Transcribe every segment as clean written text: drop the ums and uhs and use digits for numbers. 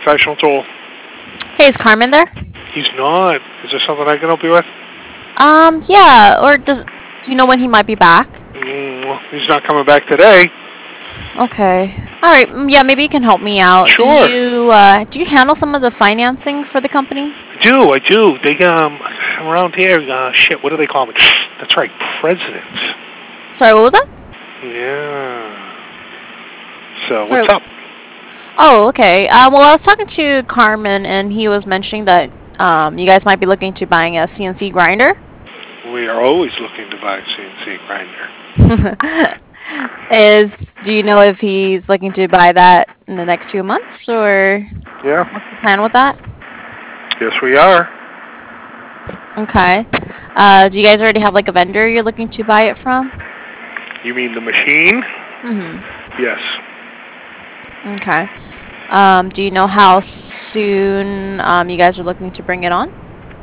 Professional Tool. Hey, is Carmen there? He's not. Is there something I can help you with? Yeah. Or do you know when he might be back? Well, he's not coming back today. Okay. All right. Yeah, maybe you can help me out. Sure. Do you handle some of the financing for the company? I do. They around here. Shit. What do they call me? That's right, presidents. Sorry, what was that? Yeah. So Sorry. what's up? Oh, okay. Well, I was talking to Carmen, and he was mentioning that you guys might be looking to buying a CNC grinder. We are always looking to buy a CNC grinder. Do you know if he's looking to buy that in the next few months, or Yeah. what's the plan with that? Yes, we are. Okay. Do you guys already have like a vendor you're looking to buy it from? You mean the machine? Mm-hmm. Yes. Okay. Do you know how soon you guys are looking to bring it on?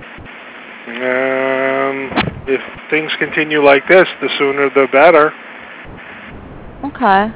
If things continue like this, the sooner the better. Okay.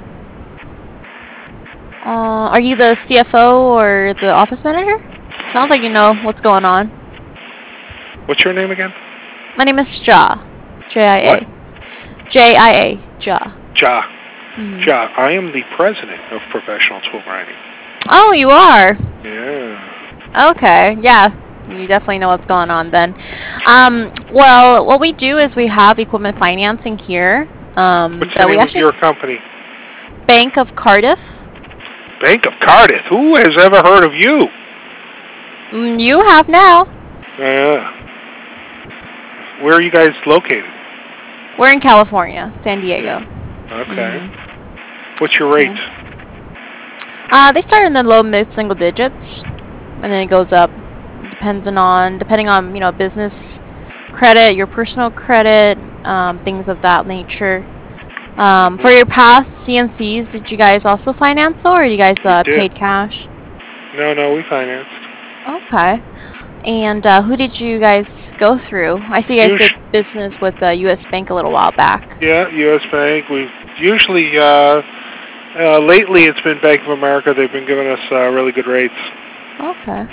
Are you the CFO or the office manager? Sounds like you know what's going on. What's your name again? My name is Ja. J-I-A. What? J-I-A. Ja. Ja. Mm-hmm. Ja. I am the president of Professional Tool Grinding. Oh, you are? Yeah. Okay. Yeah. You definitely know what's going on then. Well, what we do is we have equipment financing here. What's the name of your company? Bank of Cardiff. Bank of Cardiff. Who has ever heard of you? You have now. Yeah. Where are you guys located? We're in California, San Diego. Yeah. Okay. What's your rates? They start in the low mid single digits, and then it goes up, depending on business credit, your personal credit, things of that nature. For your past CNCs, did you guys also finance, or you guys paid cash? No, we financed. Okay. And who did you guys go through? I see you guys did business with U.S. Bank a little while back. Yeah, U.S. Bank. We've usually, lately it's been Bank of America. They've been giving us really good rates. Okay.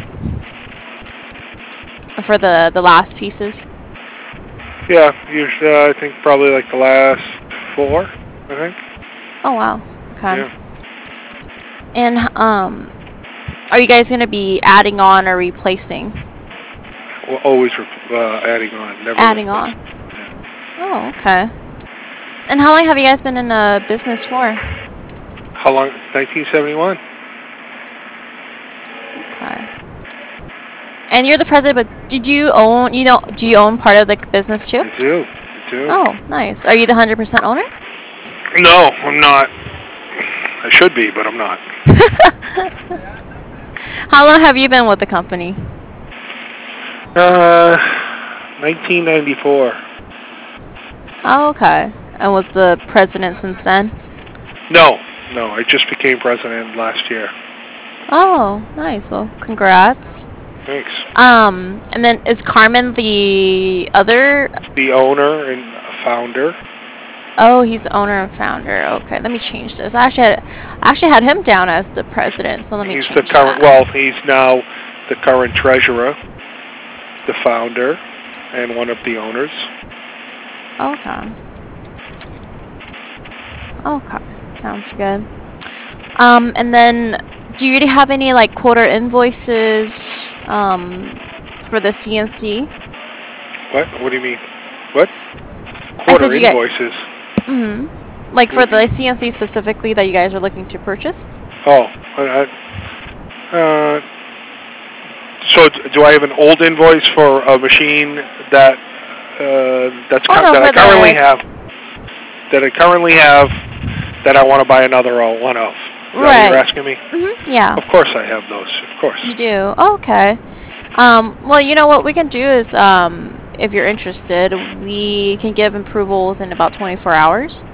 For the last pieces? Yeah, usually I think probably like the last 4, I think. Oh, wow. Okay. Yeah. And are you guys going to be adding on or replacing? We're always adding on. Never adding on. Yeah. Oh, okay. And how long have you guys been in business for? How long? 1971. Okay. And you're the president, but do you own part of the business too? I do. Oh, nice. Are you the 100% owner? No, I'm not. I should be, but I'm not. How long have you been with the company? 1994. Oh, okay. And was the president since then? No, I just became president last year. Oh, nice. Well, congrats. Thanks. And then is Carmen the other? The owner and founder. Oh, he's the owner and founder. Okay, let me change this. I actually had him down as the president, so let me change that. Well, he's now the current treasurer, the founder, and one of the owners. Okay. Okay, sounds good. And then, do you already have any like quarter invoices for the CNC? What do you mean? What? Quarter invoices? Like for the CNC specifically that you guys are looking to purchase? Oh, so do I have an old invoice for a machine that I currently have? That I currently have that I want to buy another one of. Is that what you're asking me? Yeah. Of course I have those. Of course. You do? Oh, okay. Well, you know what we can do is, if you're interested, we can give approvals in about 24 hours.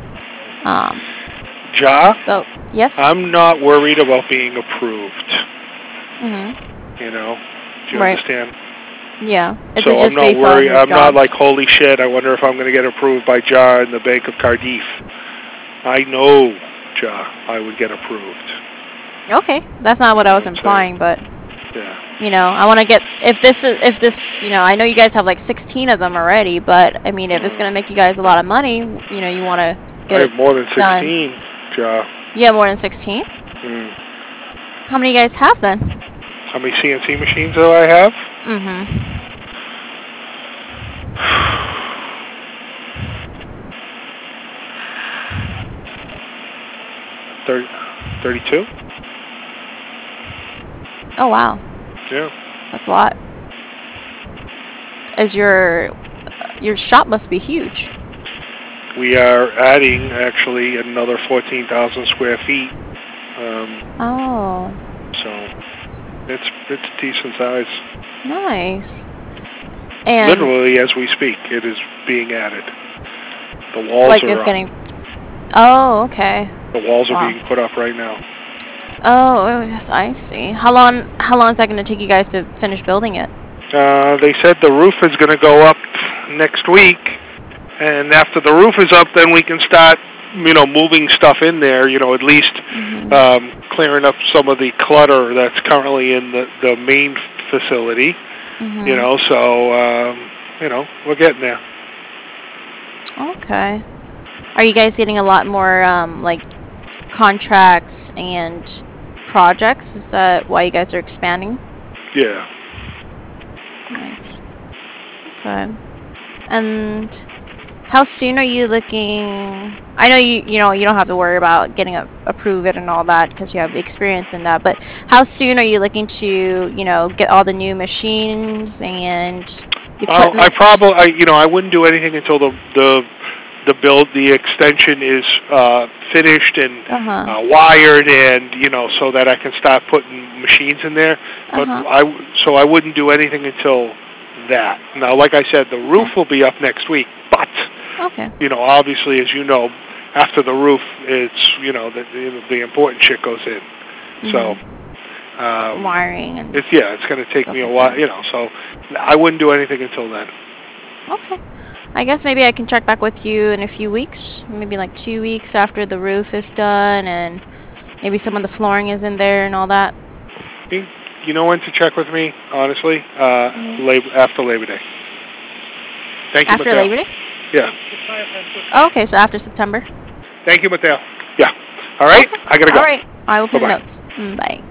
So, yes? I'm not worried about being approved. You know? Do you understand? Yeah. So I'm not worried. I'm not like, holy shit, I wonder if I'm going to get approved by Ja in the Bank of Cardiff. I know, Ja, I would get approved. Okay, that's not what I was implying, but yeah. you know, I want to get if this, you know, I know you guys have like 16 of them already, but I mean, if it's gonna make you guys a lot of money, you know, you want to get I have more than 16, done. Joe. You have more than 16? How many you guys have then? How many CNC machines do I have? 32. Oh wow. Yeah. That's a lot. As your shop must be huge. We are adding actually another 14,000 square feet. Oh. So it's decent size. Nice. And literally, as we speak, it is being added. The walls like are it's up. getting. Oh, okay. The walls are being put up right now. Oh, yes, I see. How long is that going to take you guys to finish building it? They said the roof is going to go up next week, and after the roof is up, then we can start, you know, moving stuff in there. You know, at least clearing up some of the clutter that's currently in the main facility. You know, so you know, we're getting there. Okay. Are you guys getting a lot more like contracts and projects? Is that why you guys are expanding? Yeah. Nice. Okay. And how soon are you looking? I know you know you don't have to worry about getting approve it and all that because you have experience in that. But how soon are you looking to, you know, get all the new machines and equipment? I wouldn't do anything until the extension is finished and wired, and you know, so that I can start putting machines in there. But I wouldn't do anything until that. Now, like I said, the roof will be up next week, but you know, obviously, as you know, after the roof, it's, you know, the important shit goes in. So wiring and it's going to take me a while, you know. So I wouldn't do anything until then. Okay. I guess maybe I can check back with you in a few weeks, maybe like 2 weeks after the roof is done and maybe some of the flooring is in there and all that. You know when to check with me, honestly? After Labor Day. Thank you, After Labor Day? Yeah. Okay, so after September. Thank you, Mateo. Yeah. All right? Okay. I got to go. All right. I will put the notes. Bye.